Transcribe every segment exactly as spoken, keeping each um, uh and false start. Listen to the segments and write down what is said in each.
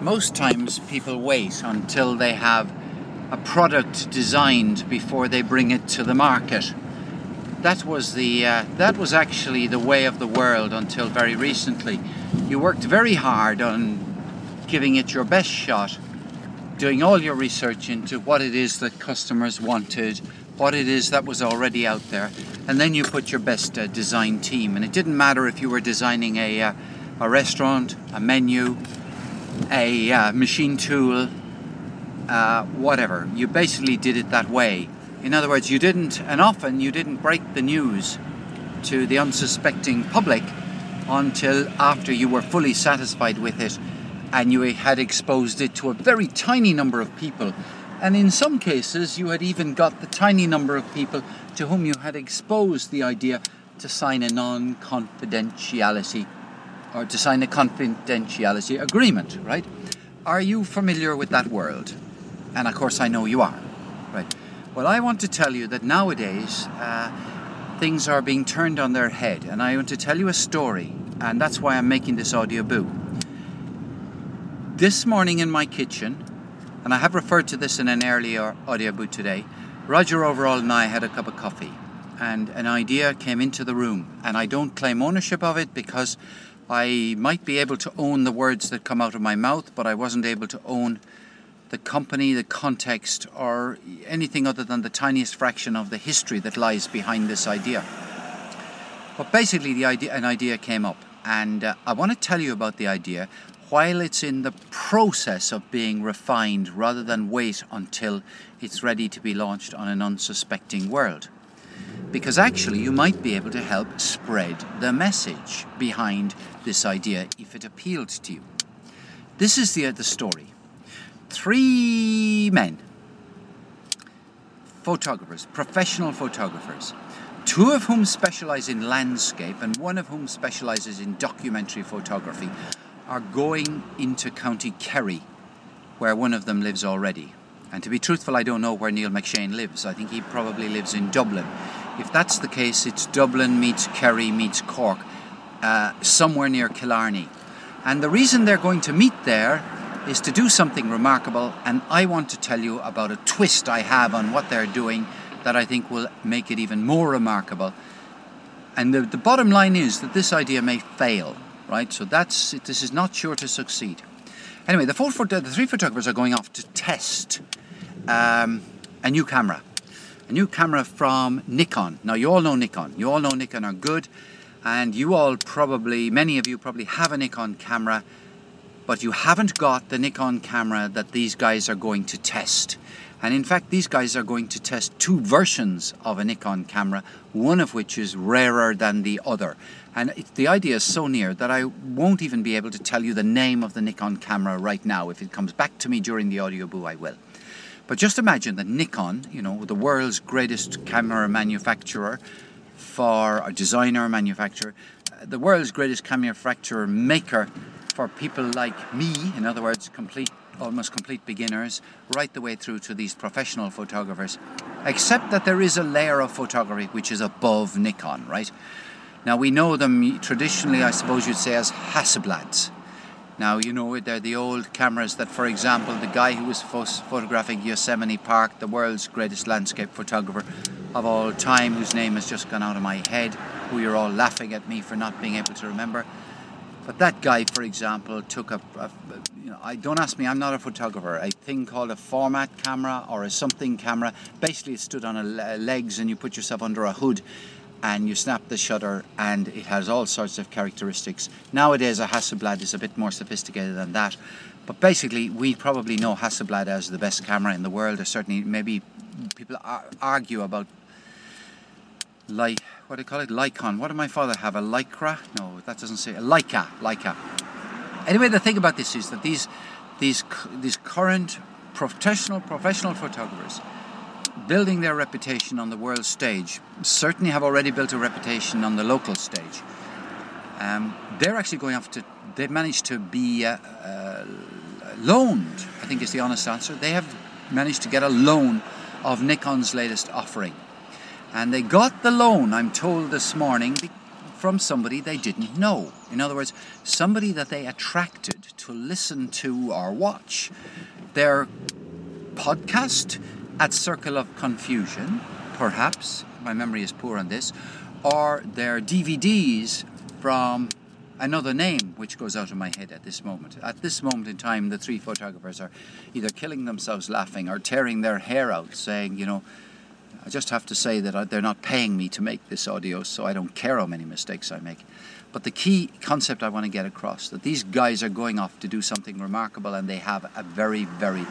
most times people wait until they have a product designed before they bring it to the market. That was the uh, that was actually the way of the world until very recently. You worked very hard on giving it your best shot, doing all your research into what it is that customers wanted, what it is that was already out there, and then you put your best uh, design team. And it didn't matter if you were designing a uh, a restaurant, a menu, a uh, machine tool, uh, whatever. You basically did it that way. In other words, you didn't, and often you didn't break the news to the unsuspecting public until after you were fully satisfied with it and you had exposed it to a very tiny number of people. And in some cases, you had even got the tiny number of people to whom you had exposed the idea to sign a non-confidentiality or to sign a confidentiality agreement, right? Are you familiar with that world? And of course I know you are, right? Well, I want to tell you that nowadays uh, things are being turned on their head, and I want to tell you a story, and that's why I'm making this audio boo. This morning in my kitchen, and I have referred to this in an earlier audio boo today, Roger Overall and I had a cup of coffee, and an idea came into the room, and I don't claim ownership of it because I might be able to own the words that come out of my mouth, but I wasn't able to own the company, the context, or anything other than the tiniest fraction of the history that lies behind this idea. But basically, the idea, an idea came up, and uh, I want to tell you about the idea while it's in the process of being refined, rather than wait until it's ready to be launched on an unsuspecting world. Because actually, you might be able to help spread the message behind this idea if it appealed to you. This is the, the story. Three men, photographers, professional photographers, two of whom specialize in landscape and one of whom specializes in documentary photography, are going into County Kerry, where one of them lives already. And to be truthful, I don't know where Neil McShane lives. I think he probably lives in Dublin. If that's the case, it's Dublin meets Kerry meets Cork, uh, somewhere near Killarney. And the reason they're going to meet there is to do something remarkable, and I want to tell you about a twist I have on what they're doing that I think will make it even more remarkable. And the, the bottom line is that this idea may fail, right? So that's this is not sure to succeed. Anyway, the, four, the three photographers are going off to test um, a new camera. A new camera from Nikon. Now, you all know Nikon. You all know Nikon are good, and you all probably, many of you probably have a Nikon camera, but you haven't got the Nikon camera that these guys are going to test. And in fact, these guys are going to test two versions of a Nikon camera, one of which is rarer than the other. And it, the idea is so near that I won't even be able to tell you the name of the Nikon camera right now. If it comes back to me during the audio boo, I will. But just imagine that Nikon, you know, the world's greatest camera manufacturer for a designer, manufacturer, the world's greatest camera manufacturer maker for people like me, in other words, complete, almost complete beginners, right the way through to these professional photographers, except that there is a layer of photography which is above Nikon, right? Now, we know them traditionally, I suppose you'd say, as Hasselblads. Now, you know, they're the old cameras that, for example, the guy who was photographing Yosemite Park, the world's greatest landscape photographer of all time, whose name has just gone out of my head, who you're all laughing at me for not being able to remember. But that guy, for example, took a, a you know, I don't ask me, I'm not a photographer, a thing called a format camera or a something camera. Basically, it stood on a legs and you put yourself under a hood and you snap the shutter, and it has all sorts of characteristics. Nowadays, a Hasselblad is a bit more sophisticated than that. But basically, we probably know Hasselblad as the best camera in the world, or certainly maybe people ar argue about like what do you call it? Lycon. What did my father have? A Lycra? No, that doesn't say. A Leica. Leica. Anyway, the thing about this is that these these these current professional professional photographers building their reputation on the world stage certainly have already built a reputation on the local stage. Um, they're actually going off to. They've managed to be uh, uh, loaned. I think is the honest answer. They have managed to get a loan of Nikon's latest offering. And they got the loan, I'm told this morning, from somebody they didn't know. In other words, somebody that they attracted to listen to or watch their podcast at Circle of Confusion, perhaps, my memory is poor on this, or their D V Ds from Another Name, which goes out of my head at this moment. At this moment in time, the three photographers are either killing themselves laughing or tearing their hair out, saying, you know, I just have to say that they're not paying me to make this audio, so I don't care how many mistakes I make. But the key concept I want to get across, that these guys are going off to do something remarkable, and they have a very, very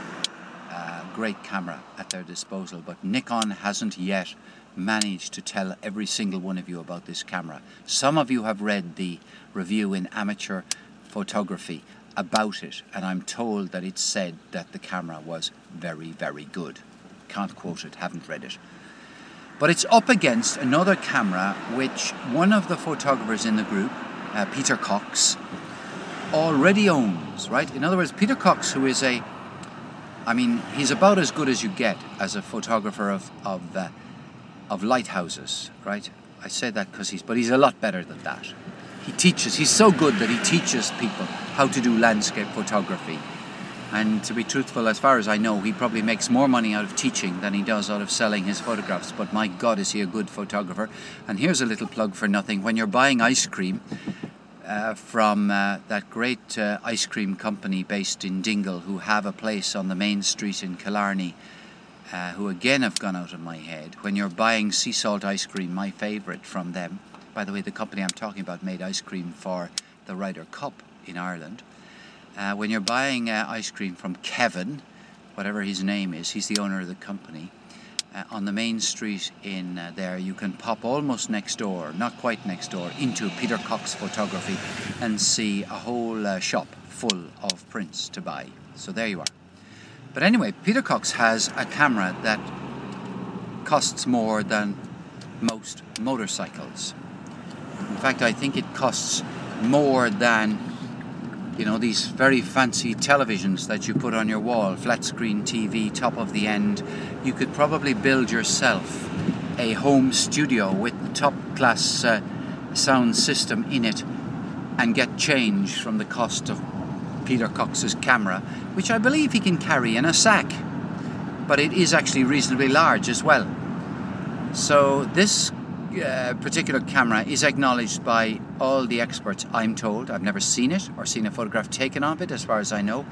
uh, great camera at their disposal. But Nikon hasn't yet managed to tell every single one of you about this camera. Some of you have read the review in Amateur Photography about it, and I'm told that it said that the camera was very, very good. Can't quote it, haven't read it. But it's up against another camera which one of the photographers in the group, uh, Peter Cox, already owns, right? In other words, Peter Cox, who is a, I mean, he's about as good as you get as a photographer of of uh, of lighthouses, right? I say that because he's, but he's a lot better than that. He teaches, he's so good that he teaches people how to do landscape photography. And to be truthful, as far as I know, he probably makes more money out of teaching than he does out of selling his photographs. But my God, is he a good photographer. And here's a little plug for nothing. When you're buying ice cream uh, from uh, that great uh, ice cream company based in Dingle, who have a place on the main street in Killarney, Uh, who again have gone out of my head. When you're buying sea salt ice cream, my favourite from them, by the way, the company I'm talking about made ice cream for the Ryder Cup in Ireland. Uh, when you're buying uh, ice cream from Kevin, whatever his name is, he's the owner of the company, uh, on the main street in uh, there, you can pop almost next door, not quite next door, into Peter Cox Photography and see a whole uh, shop full of prints to buy. So there you are. But anyway, Peter Cox has a camera that costs more than most motorcycles. In fact, I think it costs more than, you know, these very fancy televisions that you put on your wall, flat screen T V, top of the end. You could probably build yourself a home studio with top class uh, sound system in it and get change from the cost of Peter Cox's camera, which I believe he can carry in a sack, but it is actually reasonably large as well. So this uh, particular camera is acknowledged by all the experts, I'm told. I've never seen it or seen a photograph taken of it, as far as I know.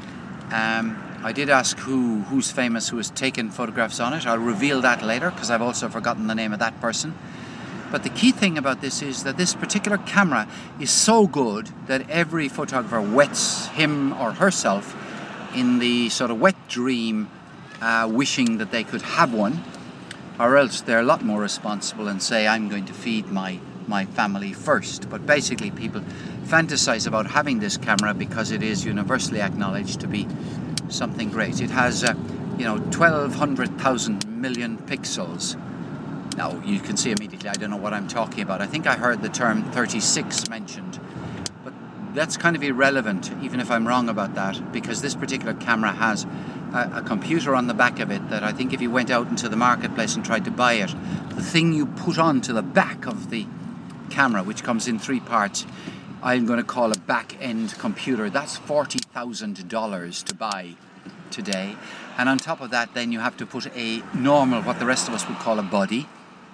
Um, I did ask who who's famous who has taken photographs on it. I'll reveal that later, because I've also forgotten the name of that person. But the key thing about this is that this particular camera is so good that every photographer wets him or herself in the sort of wet dream, uh, wishing that they could have one, or else they're a lot more responsible and say, I'm going to feed my, my family first. But basically people fantasize about having this camera because it is universally acknowledged to be something great. It has, uh, you know, twelve hundred thousand million pixels. Now, you can see immediately, I don't know what I'm talking about. I think I heard the term thirty-six mentioned, but that's kind of irrelevant, even if I'm wrong about that, because this particular camera has a, a computer on the back of it that I think if you went out into the marketplace and tried to buy it, the thing you put onto the back of the camera, which comes in three parts, I'm going to call a back-end computer. That's forty thousand dollars to buy today. And on top of that, then you have to put a normal, what the rest of us would call a body.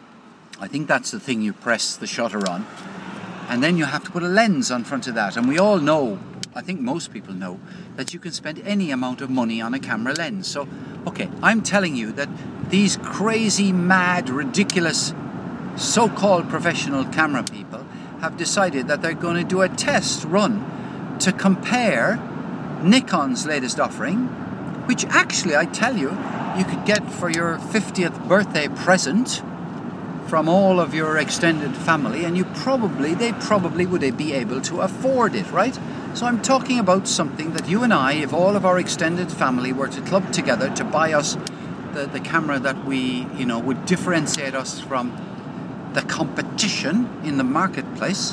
I think that's the thing you press the shutter on. And then you have to put a lens on front of that. And we all know, I think most people know, that you can spend any amount of money on a camera lens. So, okay, I'm telling you that these crazy, mad, ridiculous, so-called professional camera people have decided that they're going to do a test run to compare Nikon's latest offering, which actually, I tell you, you could get for your fiftieth birthday present from all of your extended family, and you probably, they probably would be able to afford it, right? So I'm talking about something that you and I, if all of our extended family were to club together to buy us the, the camera that we, you know, would differentiate us from the competition in the marketplace,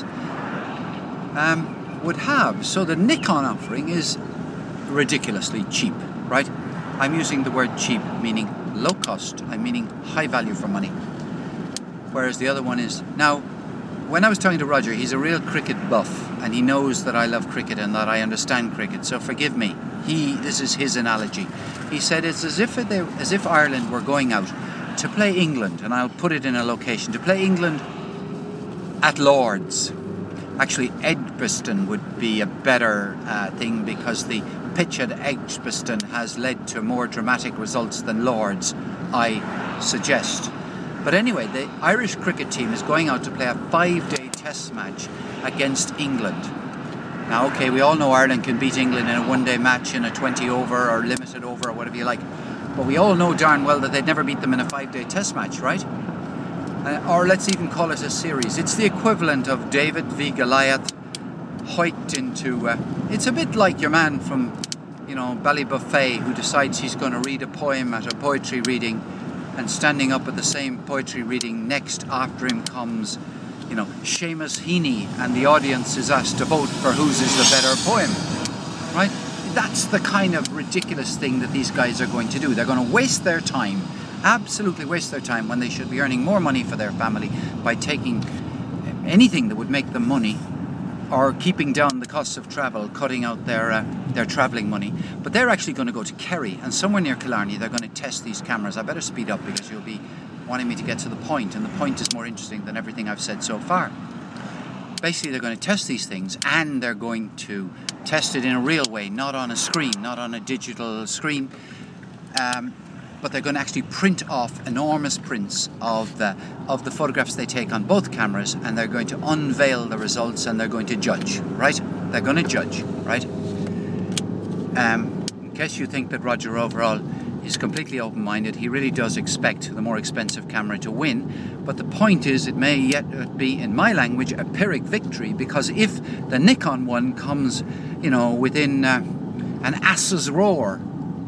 um, would have. So the Nikon offering is ridiculously cheap, right? I'm using the word cheap, meaning low cost. I'm meaning high value for money. Whereas the other one is, now, when I was talking to Roger, he's a real cricket buff, and he knows that I love cricket and that I understand cricket. So forgive me. He, this is his analogy. He said it's as if they, as if Ireland were going out to play England, and I'll put it in a location, to play England at Lord's. Actually, Edgbaston would be a better uh, thing, because the pitch at Edgbaston has led to more dramatic results than Lord's, I suggest. But anyway, the Irish cricket team is going out to play a five-day test match against England. Now, okay, we all know Ireland can beat England in a one-day match, in a twenty over or limited over or whatever you like. But we all know darn well that they'd never beat them in a five-day test match, right? Uh, or let's even call it a series. It's the equivalent of David v Goliath hiked into... Uh, it's a bit like your man from, you know, Ballybuffet, who decides he's going to read a poem at a poetry reading, and standing up at the same poetry reading next after him comes, you know, Seamus Heaney, and the audience is asked to vote for whose is the better poem, right? That's the kind of ridiculous thing that these guys are going to do. They're going to waste their time, absolutely waste their time, when they should be earning more money for their family by taking anything that would make them money, or keeping down the costs of travel, cutting out their uh, their travelling money. But they're actually going to go to Kerry, and somewhere near Killarney they're going to test these cameras. I better speed up, because you'll be wanting me to get to the point, and the point is more interesting than everything I've said so far. Basically, they're going to test these things, and they're going to test it in a real way, not on a screen, not on a digital screen, um, but they're going to actually print off enormous prints of the of the photographs they take on both cameras, and they're going to unveil the results, and they're going to judge, right? They're going to judge, right? Um, in case you think that Roger overall is completely open-minded, he really does expect the more expensive camera to win. But the point is, it may yet be, in my language, a Pyrrhic victory, because if the Nikon one comes, you know, within uh, an ass's roar,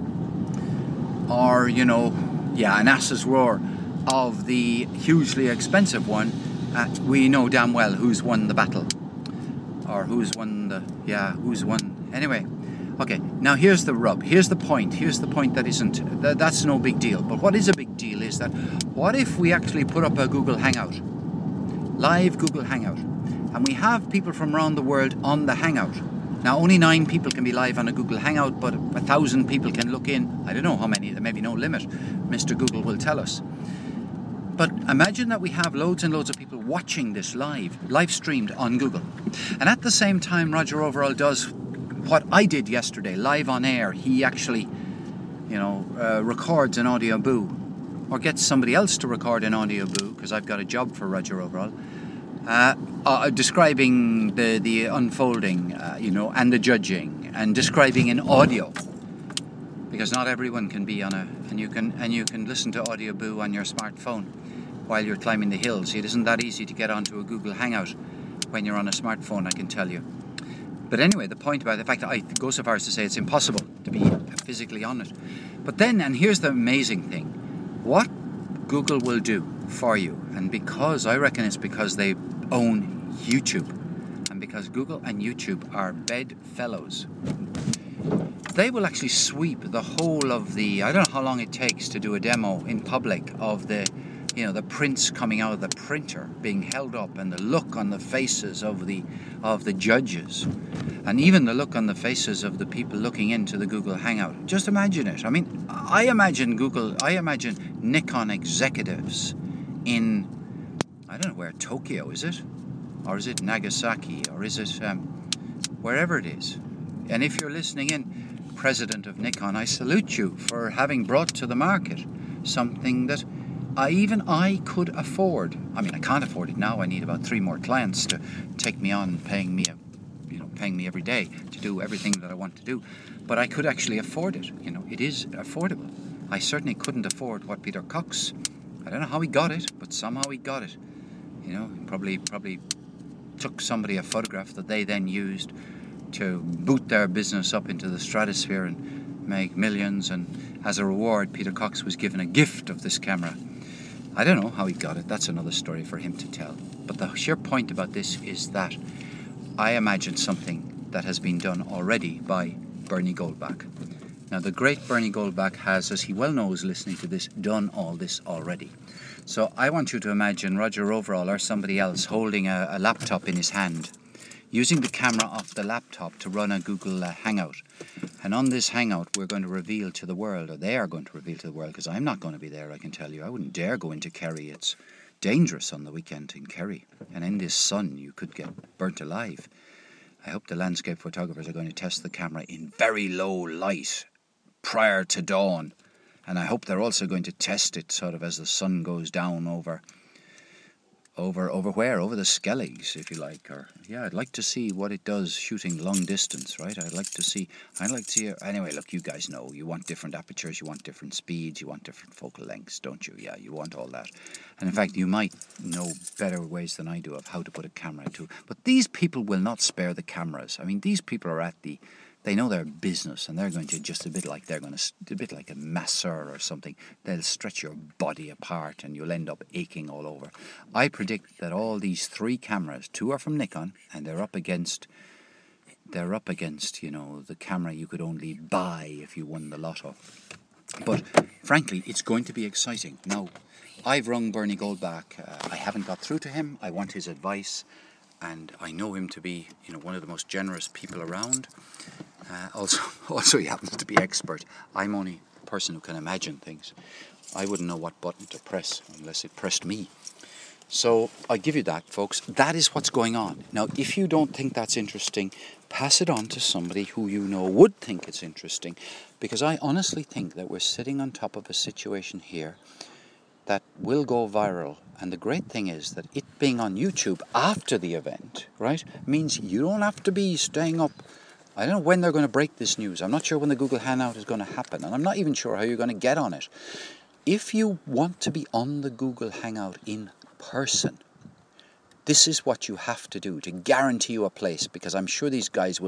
or, you know, yeah, an ass's roar of the hugely expensive one, uh, we know damn well who's won the battle, or who's won the, yeah, who's won, anyway. Okay, now here's the rub, here's the point, here's the point that isn't, that, that's no big deal. But what is a big deal is that, what if we actually put up a Google Hangout, live Google Hangout, and we have people from around the world on the Hangout. Now, only nine people can be live on a Google Hangout, but a thousand people can look in. I don't know how many, there may be no limit, Mister Google will tell us. But imagine that we have loads and loads of people watching this live, live streamed on Google. And at the same time, Roger Overall does what I did yesterday, live on air. He actually, you know, uh, records an audio boo, or gets somebody else to record an audio boo, because I've got a job for Roger Overall, uh, uh, describing the, the unfolding, uh, you know, and the judging, and describing in audio, because not everyone can be on a, and you can, and you can listen to audio boo on your smartphone while you're climbing the hills. It isn't that easy to get onto a Google Hangout when you're on a smartphone, I can tell you. But anyway, the point about the fact that I go so far as to say it's impossible to be physically on it. But then, and here's the amazing thing, what Google will do for you, and because, I reckon it's because they own YouTube, and because Google and YouTube are bedfellows, they will actually sweep the whole of the, I don't know how long it takes to do a demo in public of the, you know, the prints coming out of the printer being held up, and the look on the faces of the of the judges, and even the look on the faces of the people looking into the Google Hangout. Just imagine it. I mean, I imagine Google, I imagine Nikon executives in, I don't know where, Tokyo, is it? Or is it Nagasaki? Or is it um, wherever it is? And if you're listening in, President of Nikon, I salute you for having brought to the market something that I, even I could afford. I mean, I can't afford it now. I need about three more clients to take me on, paying me, a, you know, paying me every day to do everything that I want to do. But I could actually afford it. You know, it is affordable. I certainly couldn't afford what Peter Cox. I don't know how he got it, but somehow he got it. You know, probably probably took somebody a photograph that they then used to boot their business up into the stratosphere and make millions. And as a reward, Peter Cox was given a gift of this camera. I don't know how he got it. That's another story for him to tell. But the sheer point about this is that I imagine something that has been done already by Bernie Goldbach. Now, the great Bernie Goldbach has, as he well knows listening to this, done all this already. So I want you to imagine Roger Overall or somebody else holding a, a laptop in his hand, using the camera off the laptop to run a Google uh, Hangout. And on this Hangout, we're going to reveal to the world, or they are going to reveal to the world, because I'm not going to be there, I can tell you. I wouldn't dare go into Kerry. It's dangerous on the weekend in Kerry. And in this sun, you could get burnt alive. I hope the landscape photographers are going to test the camera in very low light prior to dawn. And I hope they're also going to test it sort of as the sun goes down over... Over over where? Over the Skelligs, if you like. Or yeah, I'd like to see what it does shooting long distance, right? I'd like to see, I'd like to see, anyway, look, you guys know, you want different apertures, you want different speeds, you want different focal lengths, don't you? Yeah, you want all that. And in fact, you might know better ways than I do of how to put a camera into. But these people will not spare the cameras. I mean, these people are at the, they know their business, and they're going to, just a bit like they're going to, a bit like a masseur or something, they'll stretch your body apart and you'll end up aching all over. I predict that all these three cameras, two are from Nikon, and they're up against, they're up against, you know, the camera you could only buy if you won the lotto. But frankly, it's going to be exciting. Now, I've rung Bernie Goldbach. Uh, I haven't got through to him. I want his advice, and I know him to be, you know, one of the most generous people around. Uh, also, also he happens to be expert. I'm only a person who can imagine things. I wouldn't know what button to press unless it pressed me. So I give you that, folks. That is what's going on. Now, if you don't think that's interesting, pass it on to somebody who you know would think it's interesting, because I honestly think that we're sitting on top of a situation here that will go viral. And the great thing is that it being on YouTube after the event, right, means you don't have to be staying up. I don't know when they're going to break this news. I'm not sure when the Google Hangout is going to happen, and I'm not even sure how you're going to get on it. If you want to be on the Google Hangout in person, this is what you have to do to guarantee you a place, because I'm sure these guys will